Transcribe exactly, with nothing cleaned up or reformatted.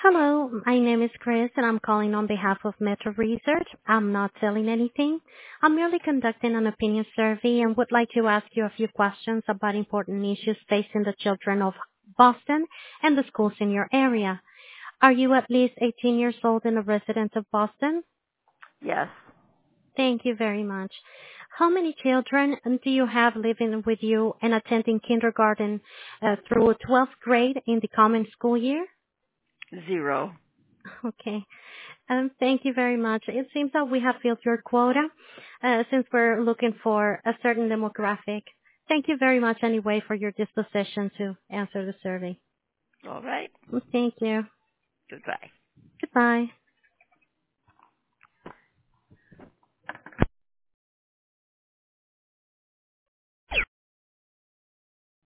Hello, my name is Chris, and I'm calling on behalf of Metro Research. I'm not selling anything. I'm merely conducting an opinion survey and would like to ask you a few questions about important issues facing the children of Boston and the schools in your area. Are you at least eighteen years old and a resident of Boston? Yes. Thank you very much. How many children do you have living with you and attending kindergarten uh, through twelfth grade in the coming school year? Zero. Okay. Um, Thank you very much. It seems that we have filled your quota, uh, since we're looking for a certain demographic. Thank you very much anyway for your disposition to answer the survey. All right. Thank you. Goodbye. Goodbye.